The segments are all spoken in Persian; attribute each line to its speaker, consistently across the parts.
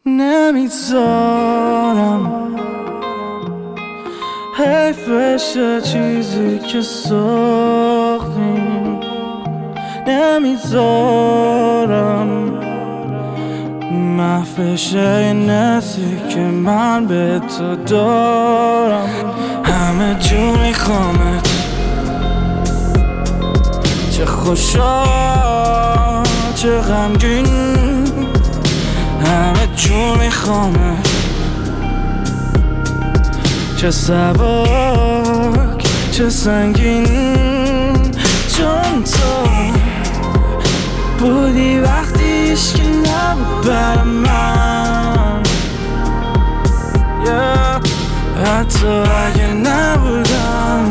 Speaker 1: نمیذارم حیفشه چیزی که ساختیم، نمیذارم محفشه این نسی که من به تو دارم. همه جور میخوامت، چه خوشا چه غمگین، همه جور میخوامت، چه سبک چه سنگین، چون تو بودی وقتیش که نبود بر من، حتی اگه نبودم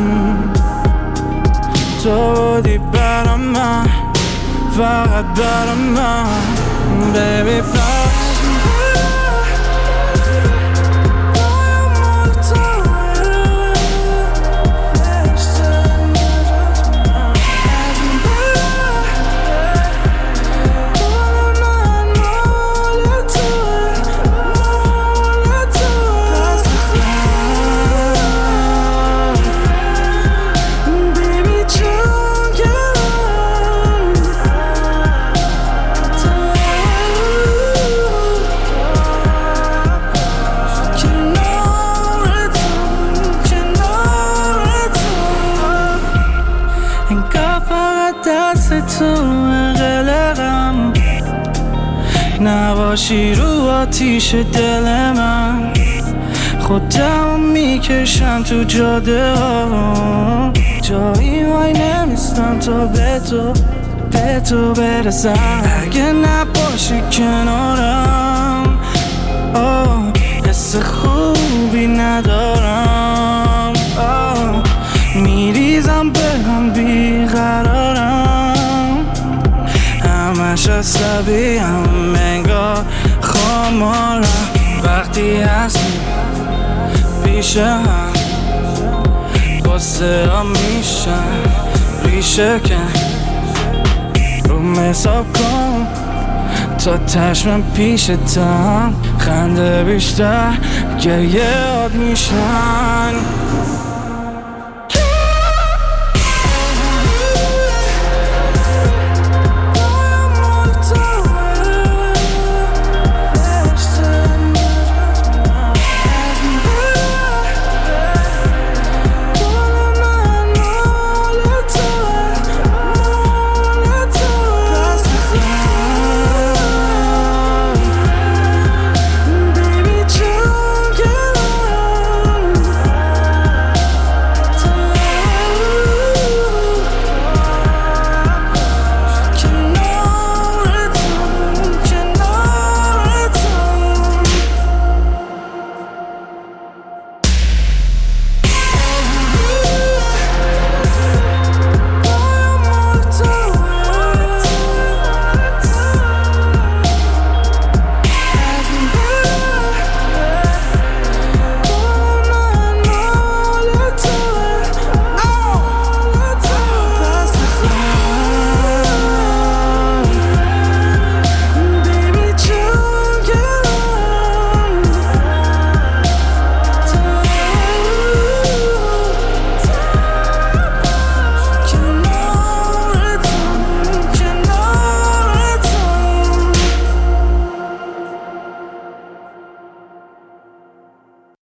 Speaker 1: تو بودی برا من، فقط برا من. Baby دست تو قلقم نباشی رو آتیش دل من، خودم میکشم تو جاده ها، جایی وای نمیستم تا به تو برسم. اگه نباشی کنارم حس خوبی ندارم، میریزم به هم بیقرارم، همش عصبیم انگار خمارم. وقتی هستی پیش هم غصه ها میشن ریشه کن، روم حساب کن تا تشمم پیشتم، خنده بیشتر گریه یاد میشن.